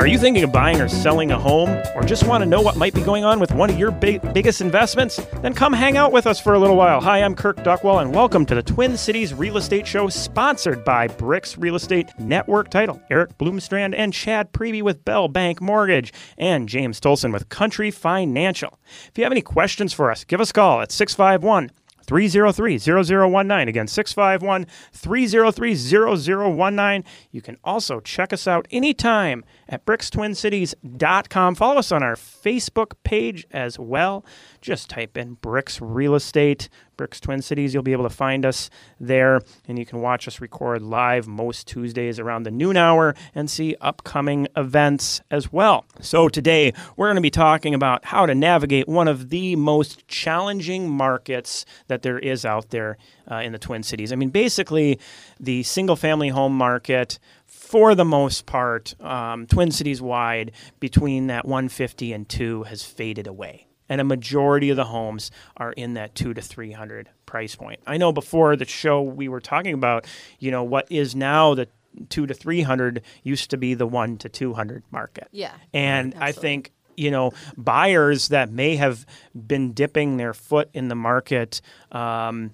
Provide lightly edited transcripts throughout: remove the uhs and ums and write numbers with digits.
Are you thinking of buying or selling a home, or just want to know what might be going on with one of your biggest investments? Then come hang out with us for a little while. Hi, I'm Kirk Duckwell, and welcome to the Twin Cities Real Estate Show, sponsored by Bricks Real Estate Network Title, Eric Bloomstrand and Chad Preby with Bell Bank Mortgage, and James Tolson with Country Financial. If you have any questions for us, give us a call at 651-303-0019. Again, 651-303-0019. You can also check us out anytime at brickstwincities.com. Follow us on our Facebook page as well. Just type in Bricks Real Estate, Bricks Twin Cities. You'll be able to find us there, and you can watch us record live most Tuesdays around the noon hour and see upcoming events as well. So today, we're going to be talking about how to navigate one of the most challenging markets that there is out there in the Twin Cities. I mean, basically, the single-family home market, for the most part, Twin Cities wide, between that 150 and 2 has faded away. And a majority of the homes are in that 200 to 300 price point. I know before the show we were talking about, what is now the 200 to 300 used to be the 100 to 200 market. Yeah. And absolutely. I think, buyers that may have been dipping their foot in the market, 3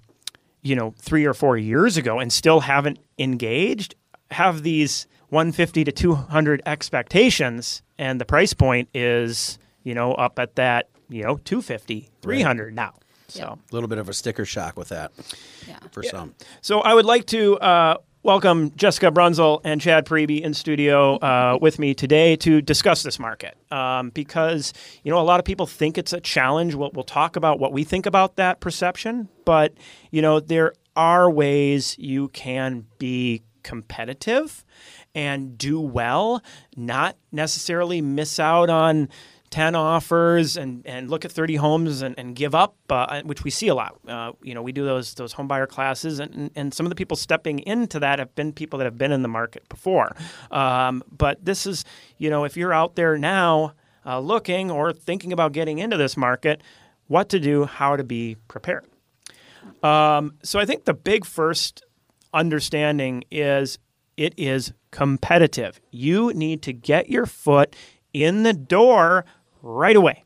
or 4 years ago and still haven't engaged, have these 150 to 200 expectations, and the price point is, up at that, 250, 300 now. So a little bit of a sticker shock with that for some. So I would like to welcome Jessica Brunzel and Chad Preby in studio with me today to discuss this market because, a lot of people think it's a challenge. We'll talk about what we think about that perception, but, there are ways you can be competitive and do well, not necessarily miss out on 10 offers and look at 30 homes and give up, which we see a lot. We do those home buyer classes, and some of the people stepping into that have been people that have been in the market before. But this is, if you're out there now looking or thinking about getting into this market, what to do, how to be prepared. So I think the big first understanding is it is competitive. You need to get your foot in the door right away.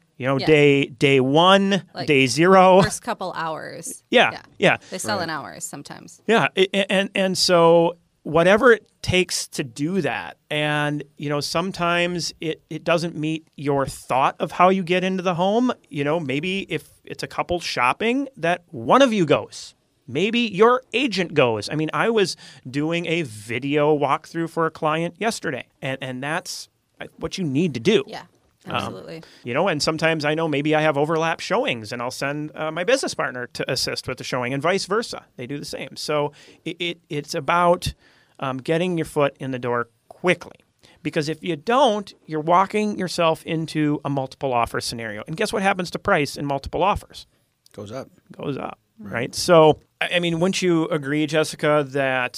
Day one, like day zero. First couple hours. Yeah. They sell in hours sometimes. Yeah. And so whatever it takes to do that, and, sometimes it doesn't meet your thought of how you get into the home. Maybe if it's a couple shopping, that one of you goes. Maybe your agent goes. I mean, I was doing a video walkthrough for a client yesterday, and that's what you need to do. Yeah, absolutely. And sometimes I know maybe I have overlap showings, and I'll send my business partner to assist with the showing, and vice versa. They do the same. So it's about getting your foot in the door quickly. Because if you don't, you're walking yourself into a multiple offer scenario. And guess what happens to price in multiple offers? Goes up. Goes up, right? So, I mean, wouldn't you agree, Jessica, that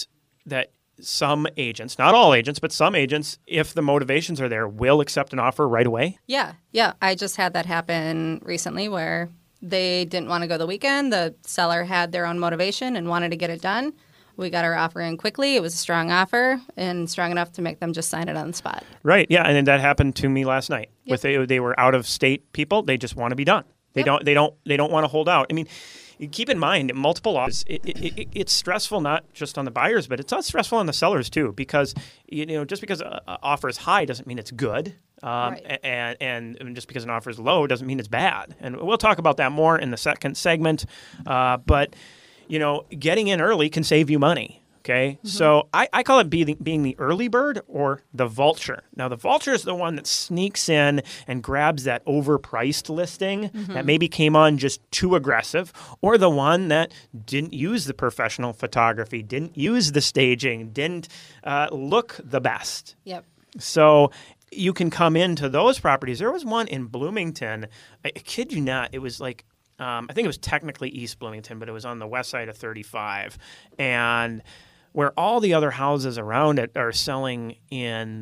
some agents, not all agents, but some agents, if the motivations are there, will accept an offer right away? Yeah. I just had that happen recently where they didn't want to go the weekend. The seller had their own motivation and wanted to get it done. We got our offer in quickly. It was a strong offer and strong enough to make them just sign it on the spot. Right. Yeah. And then that happened to me last night. Yep. They were out of state people. They just want to be done. They don't want to hold out. I mean, keep in mind, multiple offers, it's stressful not just on the buyers, but it's stressful on the sellers too, because just because an offer is high doesn't mean it's good. Right. And just because an offer is low doesn't mean it's bad. And we'll talk about that more in the second segment. But getting in early can save you money. Okay, so I call it being the early bird or the vulture. Now, the vulture is the one that sneaks in and grabs that overpriced listing that maybe came on just too aggressive, or the one that didn't use the professional photography, didn't use the staging, didn't look the best. Yep. So you can come into those properties. There was one in Bloomington. I kid you not, it was like, I think it was technically East Bloomington, but it was on the west side of 35. And where all the other houses around it are selling in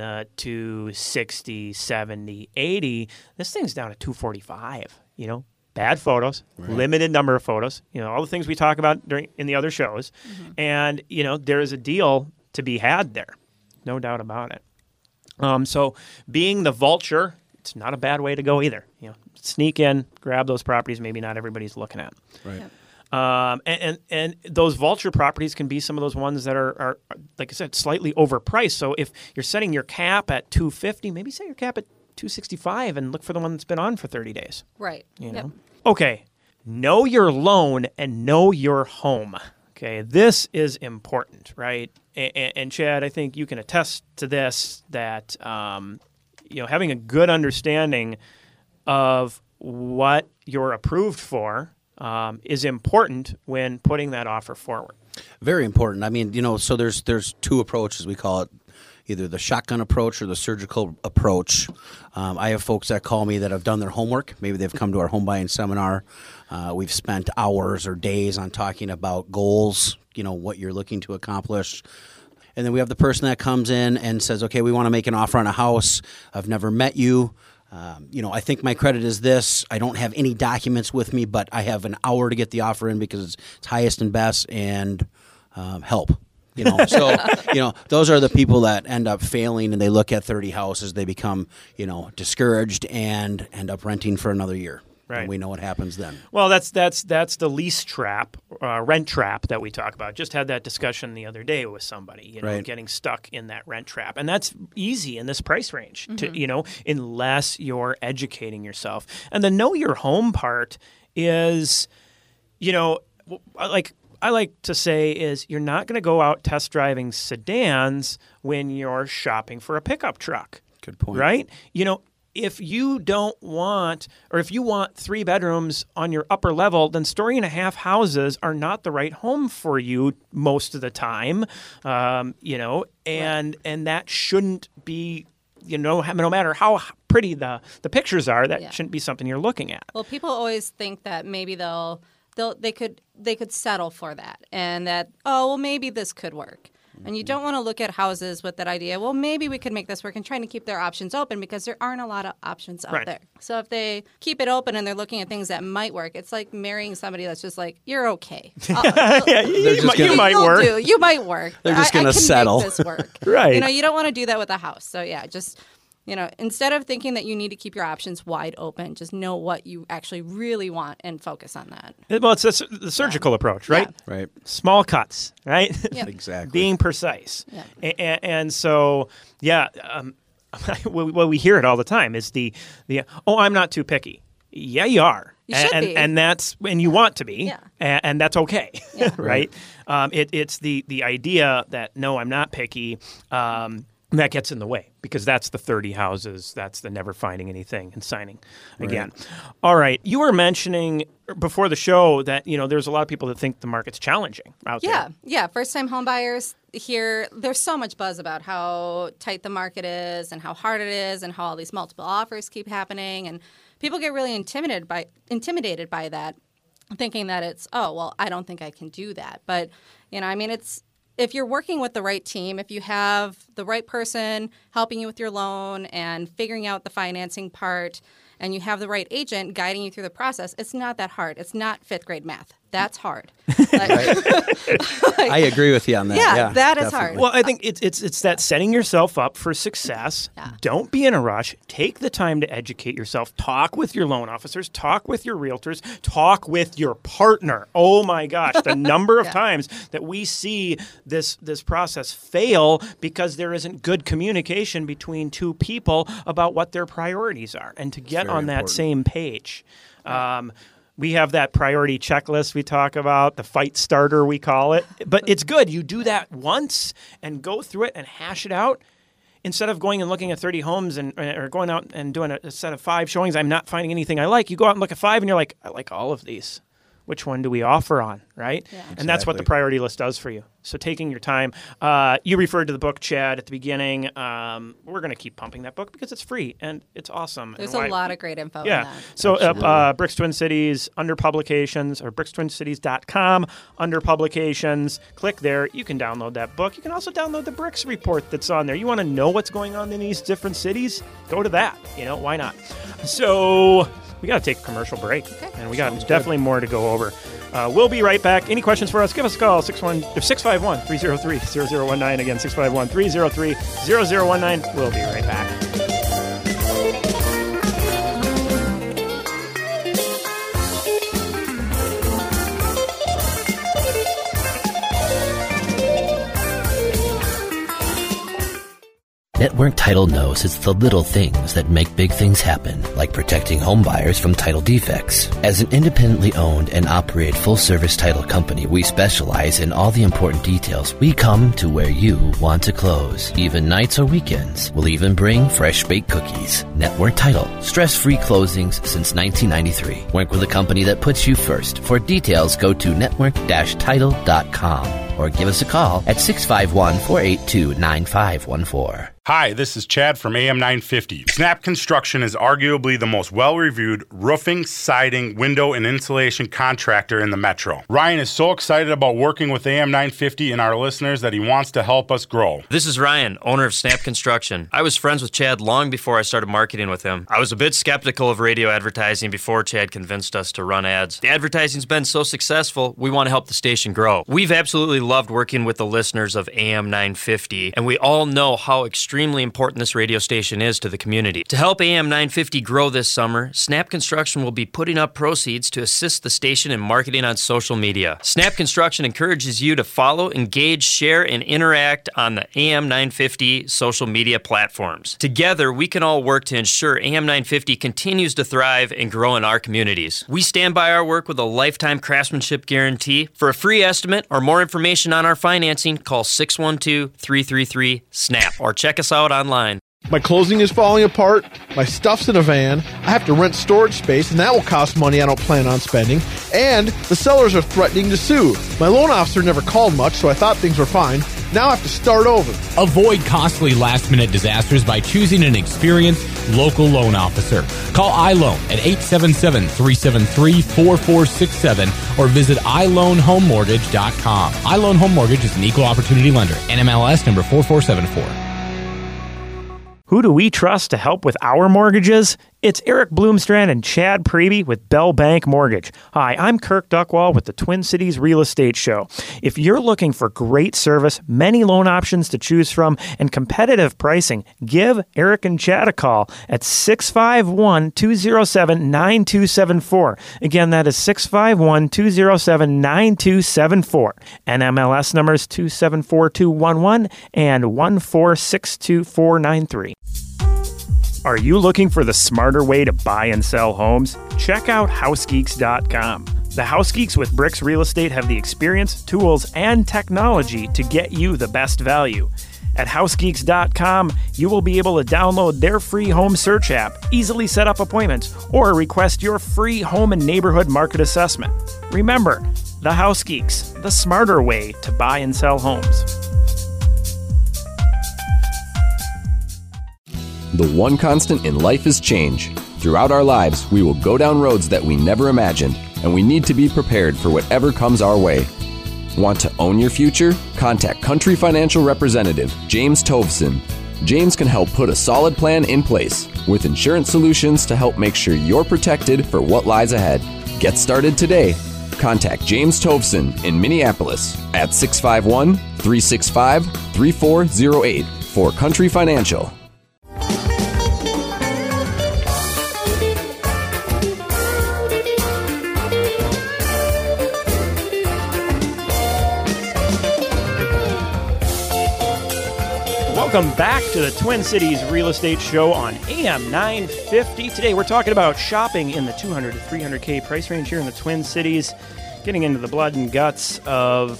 260, 70, 80, this thing's down at 245, Bad photos, limited number of photos, all the things we talk about in the other shows. And, there is a deal to be had there. No doubt about it. So being the vulture, it's not a bad way to go either. Sneak in, grab those properties maybe not everybody's looking at. Right. Yep. And those vulture properties can be some of those ones that are, like I said, slightly overpriced. So if you're setting your cap at $250, maybe set your cap at $265 and look for the one that's been on for 30 days. Right. Yep. Okay. Know your loan and know your home. Okay. This is important, right? And Chad, I think you can attest to this, that having a good understanding of what you're approved for is important when putting that offer forward. Very important. I mean, so there's two approaches, we call it, either the shotgun approach or the surgical approach. I have folks that call me that have done their homework. Maybe they've come to our home buying seminar. We've spent hours or days on talking about goals, what you're looking to accomplish. And then we have the person that comes in and says, okay, we want to make an offer on a house. I've never met you. I think my credit is this. I don't have any documents with me, but I have an hour to get the offer in because it's highest and best, and help. So those are the people that end up failing, and they look at 30 houses, they become discouraged and end up renting for another year. Right. And we know what happens then. Well, that's the lease trap, rent trap that we talk about. Just had that discussion the other day with somebody, Right. getting stuck in that rent trap, and that's easy in this price range. To unless you're educating yourself. And the know your home part is, I like to say is you're not going to go out test driving sedans when you're shopping for a pickup truck. Good point. Right? If you don't want, or if you want 3 bedrooms on your upper level, then story and a half houses are not the right home for you most of the time. And that shouldn't be, no matter how pretty the pictures are, that shouldn't be something you're looking at. Well, people always think that maybe they could settle for that, and that, maybe this could work. And you don't want to look at houses with that idea, well, maybe we could make this work, and trying to keep their options open, because there aren't a lot of options out there. So if they keep it open and they're looking at things that might work, it's like marrying somebody that's just like, you're okay. You might work. You might work. They're just going to settle. I can make this work. Right. You don't want to do that with a house. So just... instead of thinking that you need to keep your options wide open, just know what you actually really want and focus on that. Well, it's the surgical approach, right? Yeah. Right. Small cuts, right? Yep. Exactly. Being precise. Yeah. And so, we hear it all the time is the I'm not too picky. Yeah, you are. You should be. And that's when you want to be, Yeah. and that's okay, Yeah. right? It's the idea that, no, I'm not picky, that gets in the way, because that's the 30 houses, that's the never finding anything and signing again. Right. All right. You were mentioning before the show that, there's a lot of people that think the market's challenging out there. Yeah. First-time home buyers here, there's so much buzz about how tight the market is and how hard it is and how all these multiple offers keep happening. And people get really intimidated by that, thinking that it's, I don't think I can do that. But, it's... If you're working with the right team, if you have the right person helping you with your loan and figuring out the financing part, and you have the right agent guiding you through the process, it's not that hard. It's not 5th grade math. That's hard. I agree with you on that. Yeah, that is definitely. hard. Well, I think it's that setting yourself up for success. Yeah. Don't be in a rush. Take the time to educate yourself. Talk with your loan officers. Talk with your realtors. Talk with your partner. Oh my gosh, the number of times that we see this process fail because there isn't good communication between two people about what their priorities are, and to get very on that important. same page. We have that priority checklist we talk about, the fight starter we call it. But it's good. You do that once and go through it and hash it out. Instead of going and looking at 30 homes or going out and doing a set of 5 showings, I'm not finding anything I like. You go out and look at 5 and you're like, I like all of these. Which one do we offer on, right? Yeah. And that's what the Exactly. priority list does for you. So taking your time. You referred to the book, Chad, at the beginning. We're going to keep pumping that book because it's free and it's awesome. There's And a lot of great info in Yeah. that. So Bricks Twin Cities, under publications, or brickstwincities.com, under publications. Click there. You can download that book. You can also download the Bricks report that's on there. You want to know what's going on in these different cities? Go to that. Why not? So we got to take a commercial break. Okay. And we got definitely more to go over. We'll be right back. Any questions for us? Give us a call, 651-303-0019. Again, 651-303-0019. We'll be right back. Network Title knows it's the little things that make big things happen, like protecting home buyers from title defects. As an independently owned and operated full-service title company, we specialize in all the important details. We come to where you want to close, even nights or weekends. We'll even bring fresh-baked cookies. Network Title, stress-free closings since 1993. Work with a company that puts you first. For details, go to network-title.com or give us a call at 651-482-9514. Hi, this is Chad from AM 950. Snap Construction is arguably the most well-reviewed roofing, siding, window, and insulation contractor in the metro. Ryan is so excited about working with AM 950 and our listeners that he wants to help us grow. This is Ryan, owner of Snap Construction. I was friends with Chad long before I started marketing with him. I was a bit skeptical of radio advertising before Chad convinced us to run ads. The advertising's been so successful, we want to help the station grow. We've absolutely loved working with the listeners of AM 950, and we all know how extremely important this radio station is to the community. To help AM 950 grow this summer, Snap Construction will be putting up proceeds to assist the station in marketing on social media. Snap Construction encourages you to follow, engage, share, and interact on the AM 950 social media platforms. Together, we can all work to ensure AM 950 continues to thrive and grow in our communities. We stand by our work with a lifetime craftsmanship guarantee. For a free estimate or more information on our financing, call 612-333-SNAP or check us out online. My closing is falling apart, my stuff's in a van, I have to rent storage space, and that will cost money I don't plan on spending, and the sellers are threatening to sue. My loan officer never called much, so I thought things were fine. Now I have to start over. Avoid costly last-minute disasters by choosing an experienced local loan officer. Call iLoan at 877-373-4467 or visit iLoanHomeMortgage.com. iLoan Home Mortgage is an equal opportunity lender. NMLS number 4474. Who do we trust to help with our mortgages? It's Eric Bloomstrand and Chad Preby with Bell Bank Mortgage. Hi, I'm Kirk Duckwall with the Twin Cities Real Estate Show. If you're looking for great service, many loan options to choose from, and competitive pricing, give Eric and Chad a call at 651-207-9274. Again, that is 651-207-9274. NMLS numbers 274211 and 1462493. Are you looking for the smarter way to buy and sell homes? Check out HouseGeeks.com. The House Geeks with Bricks Real Estate have the experience, tools, and technology to get you the best value. At HouseGeeks.com, you will be able to download their free home search app, easily set up appointments, or request your free home and neighborhood market assessment. Remember, the House Geeks, the smarter way to buy and sell homes. The one constant in life is change. Throughout our lives, we will go down roads that we never imagined, and we need to be prepared for whatever comes our way. Want to own your future? Contact Country Financial Representative James Tovson. James can help put a solid plan in place with insurance solutions to help make sure you're protected for what lies ahead. Get started today. Contact James Tovson in Minneapolis at 651-365-3408 for Country Financial. Welcome back to the Twin Cities Real Estate Show on AM 950. Today we're talking about shopping in the 200 to 300K price range here in the Twin Cities, getting into the blood and guts of,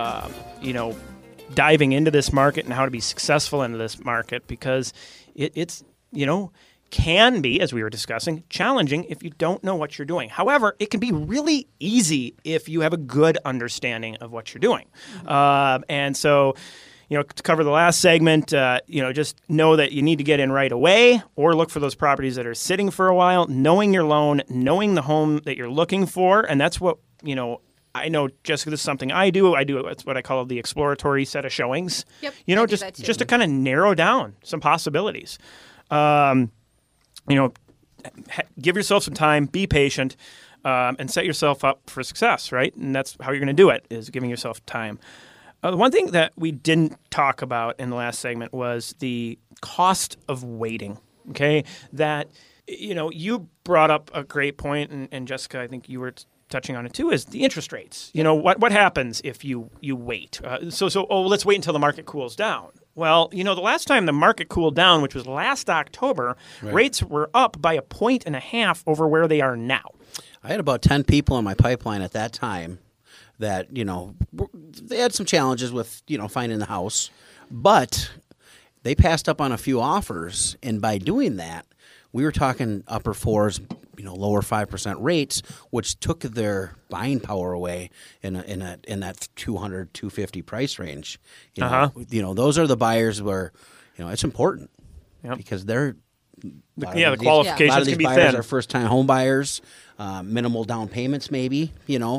diving into this market and how to be successful into this market, because it's can be, as we were discussing, challenging if you don't know what you're doing. However, it can be really easy if you have a good understanding of what you're doing. And so, to cover the last segment, just know that you need to get in right away or look for those properties that are sitting for a while, knowing your loan, knowing the home that you're looking for. And that's what, I know, Jessica, this is something I do. It's what I call the exploratory set of showings. Yep. Just to kind of narrow down some possibilities. Give yourself some time, be patient. and set yourself up for success, right? And that's how you're going to do it, is giving yourself time. The one thing that we didn't talk about in the last segment was the cost of waiting, okay? That, you brought up a great point, and Jessica, I think you were touching on it too, is the interest rates. What happens if you wait? Let's wait until the market cools down. Well, the last time the market cooled down, which was last October, rates were up by 1.5 points over where they are now. I had about 10 people in my pipeline at that time that, they had some challenges with, finding the house, but they passed up on a few offers. And by doing that, we were talking upper 4s, lower 5% rates, which took their buying power away in that 200, 250 price range. Those are the buyers where, it's important because they're the qualifications can be buyers thin. Are first-time home buyers, minimal down payments, maybe.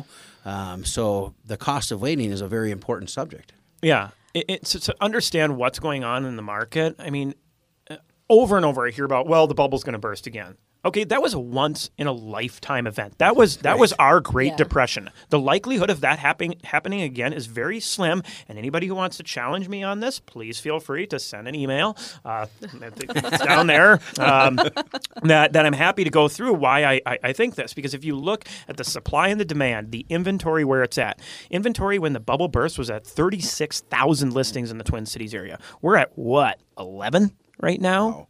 So the cost of waiting is a very important subject. Yeah, it's to understand what's going on in the market. I mean, over and over I hear about, the bubble's going to burst again. Okay, that was a once-in-a-lifetime event. That was our Great Depression. The likelihood of that happening again is very slim, and anybody who wants to challenge me on this, please feel free to send an email. It's down there. That I'm happy to go through why I think this, because if you look at the supply and the demand, the inventory where it's at, inventory when the bubble burst was at 36,000 listings in the Twin Cities area. We're at, 11 right now? Wow.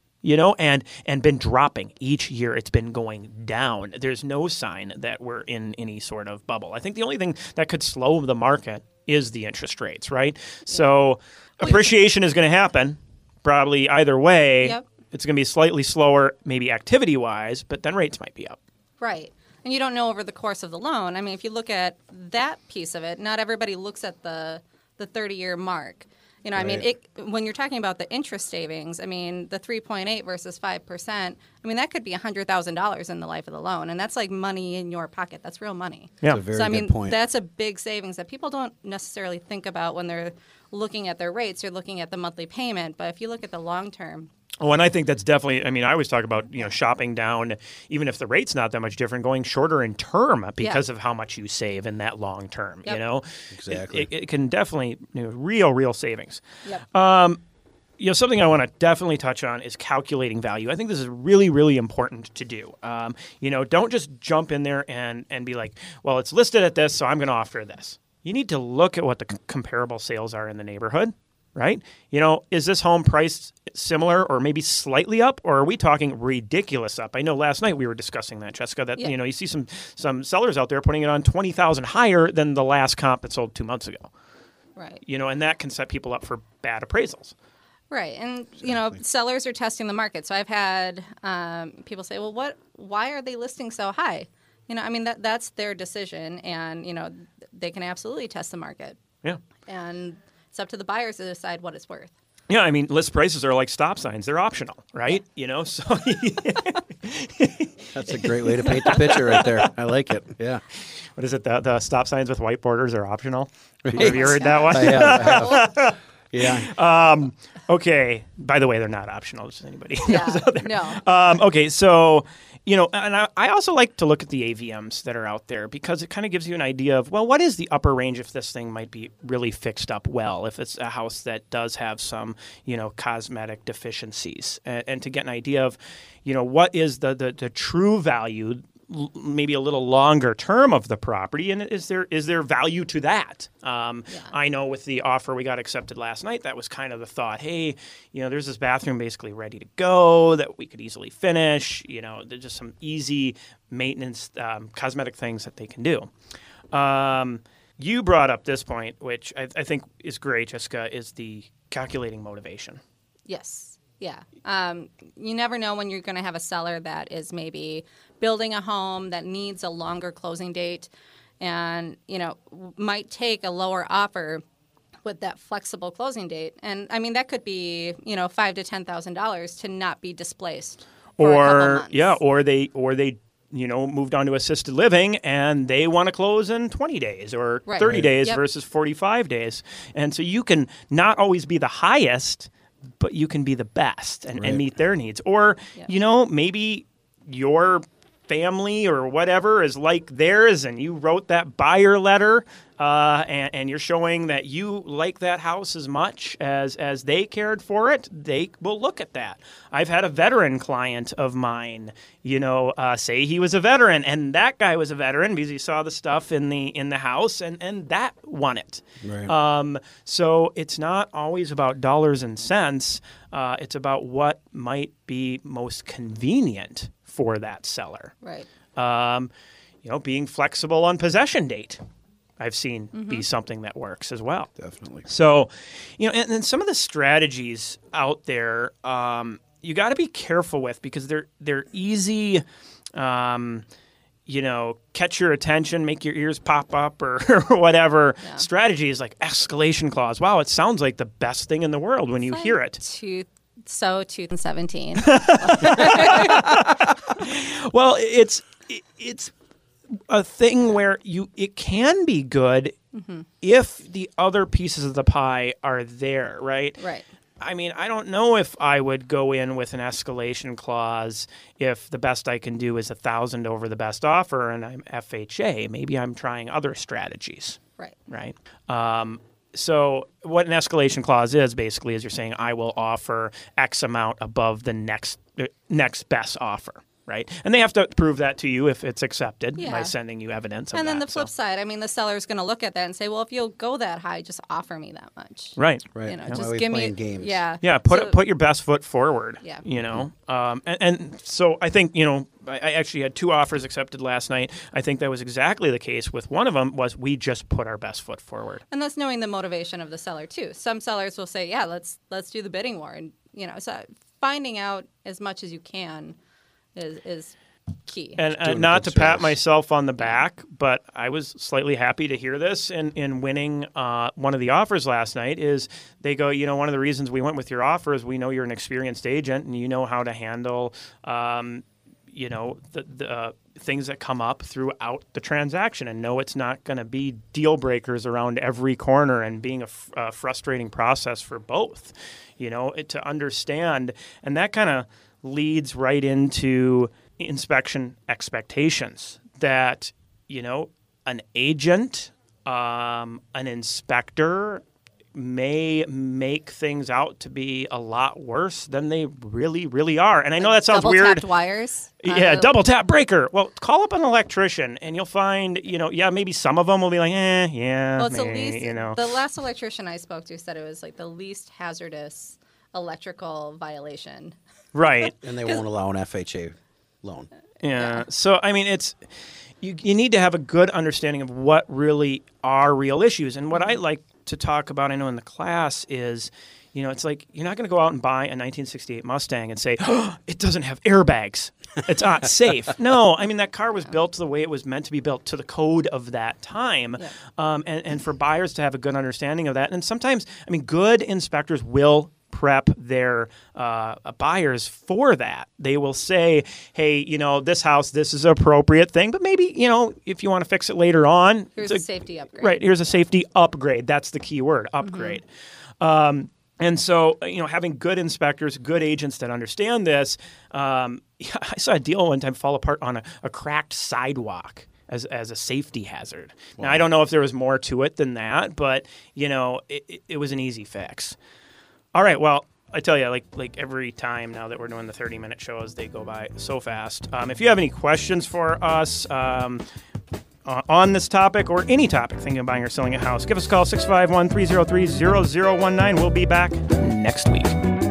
And been dropping each year. It's been going down. There's no sign that we're in any sort of bubble. I think the only thing that could slow the market is the interest rates, right? So appreciation is going to happen probably either way. Yep. It's going to be slightly slower, maybe activity-wise, but then rates might be up. Right. And you don't know over the course of the loan. I mean, if you look at that piece of it, not everybody looks at the 30-year mark. I mean, when you're talking about the interest savings, I mean, the 3.8 versus 5%, I mean, that could be $100,000 in the life of the loan, and that's like money in your pocket. That's real money. Yeah, that's a very good point. That's a big savings that people don't necessarily think about when they're looking at their rates. They're looking at the monthly payment, but if you look at the long term. Oh, and I think that's definitely, I always talk about, shopping down, even if the rate's not that much different, going shorter in term because of how much you save in that long term, Exactly. It can definitely, real savings. Yep. Something I want to definitely touch on is calculating value. I think this is really, really important to do. Don't just jump in there and be like, well, it's listed at this, so I'm going to offer this. You need to look at what the comparable sales are in the neighborhood. Right? Is this home priced similar or maybe slightly up, or are we talking ridiculous up? I know last night we were discussing that, Jessica, that, you see some sellers out there putting it on $20,000 higher than the last comp that sold 2 months ago. Right. And that can set people up for bad appraisals. Right. And, sellers are testing the market. So I've had people say, well, why are they listing so high? That's their decision, and, they can absolutely test the market. Yeah. And it's up to the buyers to decide what it's worth. Yeah, list prices are like stop signs. They're optional, right? So that's a great way to paint the picture right there. I like it. Yeah. What is it? The stop signs with white borders are optional? Have you heard that one? I have. Yeah. Okay. By the way, they're not optional. Just anybody knows out there. No. Okay. So, and I also like to look at the AVMs that are out there because it kind of gives you an idea of, what is the upper range if this thing might be really fixed up well, if it's a house that does have some, cosmetic deficiencies, and to get an idea of, what is the true value, maybe a little longer term of the property, and is there value to that? I know with the offer we got accepted last night, that was kind of the thought. Hey, there's this bathroom basically ready to go that we could easily finish. There's just some easy maintenance, cosmetic things that they can do. You brought up this point, which I think is great, Jessica, is the calculating motivation. Yes. Yeah. You never know when you're going to have a seller that is maybe building a home that needs a longer closing date and, might take a lower offer with that flexible closing date. And, that could be, $5,000 to $10,000 to not be displaced for a couple months. Or they moved on to assisted living and they want to close in 20 days or 30 days versus 45 days. And so you can not always be the highest, but you can be the best and meet their needs. Or, maybe your family or whatever is like theirs, and you wrote that buyer letter, and you're showing that you like that house as much as they cared for it, they will look at that. I've had a veteran client of mine, say he was a veteran, and that guy was a veteran because he saw the stuff in the house, and that won it. Right. So it's not always about dollars and cents. It's about what might be most convenient for that seller. Right. Being flexible on possession date, I've seen be something that works as well. Definitely. So, and some of the strategies out there, you got to be careful with because they're easy. Catch your attention, make your ears pop up or whatever. Yeah. Strategies like escalation clause. Wow, it sounds like the best thing in the world when you hear it. 2017. Well, it's a thing where it can be good if the other pieces of the pie are there, right? Right. I mean, I don't know if I would go in with an escalation clause if the best I can do is 1,000 over the best offer and I'm FHA. Maybe I'm trying other strategies. Right. Right. So what an escalation clause is basically is you're saying I will offer X amount above the next best offer. Right. And they have to prove that to you if it's accepted by sending you evidence of that. And then the flip side, I mean, the seller's going to look at that and say, well, if you'll go that high, just offer me that much. Right. Right. Just give me games. Yeah. Yeah. Put your best foot forward. Yeah. And so I think, I actually had 2 offers accepted last night. I think that was exactly the case with one of them was we just put our best foot forward. And that's knowing the motivation of the seller too. Some sellers will say, yeah, let's do the bidding war. And, so finding out as much as you can is key. And not to pat myself on the back, but I was slightly happy to hear this in winning one of the offers last night is they go, one of the reasons we went with your offer is we know you're an experienced agent and you know how to handle, the things that come up throughout the transaction and know it's not going to be deal breakers around every corner and being a frustrating process for both, to understand. And that kind of leads right into inspection expectations that, an agent, an inspector may make things out to be a lot worse than they really, really are. And I know that sounds weird. Double-tapped wires. Yeah, double tap breaker. Well, call up an electrician and you'll find, maybe some of them will be like, yeah. Well, it's the least, the last electrician I spoke to said it was like the least hazardous electrical violation. Right. And they won't allow an FHA loan. Yeah. So, I mean, it's you need to have a good understanding of what really are real issues. And what I like to talk about, I know in the class, is, it's like you're not going to go out and buy a 1968 Mustang and say, oh, it doesn't have airbags. It's not safe. No, I mean, that car was built the way it was meant to be built, to the code of that time. Yeah. And for buyers to have a good understanding of that. And sometimes, good inspectors will prep their buyers for that. They will say, hey, this house, this is an appropriate thing, but maybe, if you want to fix it later on. Here's a safety upgrade. Right, here's a safety upgrade. That's the key word, upgrade. And so, having good inspectors, good agents that understand this, I saw a deal one time fall apart on a cracked sidewalk as a safety hazard. Wow. Now, I don't know if there was more to it than that, but, it was an easy fix. All right, well, I tell you, like every time now that we're doing the 30-minute shows, they go by so fast. If you have any questions for us on this topic or any topic, thinking of buying or selling a house, give us a call, 651-303-0019. We'll be back next week.